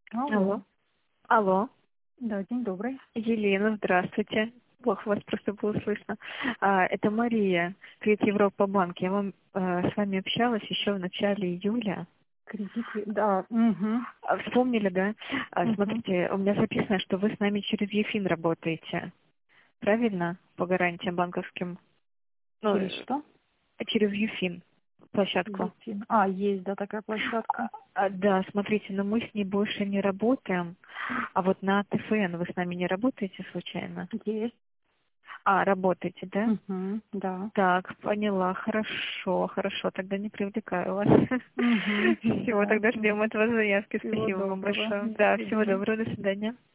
Алло. Алло. Алло. Да, день добрый. Елена, здравствуйте. Плохо вас просто было слышно. Это Мария, Кредит Европа Банк. Я с вами общалась еще в начале июля. Кредит, да. Угу. Вспомнили, да? Угу. Смотрите, у меня записано, что вы с нами через ЕФИН работаете. Правильно? По гарантиям банковским. Ну, Через что? через ЕФИН площадку. Ефин. Есть, да, такая площадка. Да, смотрите, но мы с ней больше не работаем. А вот на ТФН вы с нами не работаете случайно? Есть. Работаете, да? Угу. Да. Так, поняла. Хорошо, хорошо. Тогда не привлекаю вас. Угу. Всего, Да. тогда ждем Угу. от вас заявки. Всего Спасибо вам доброго. большое. До Да, всего свидания. доброго. До свидания.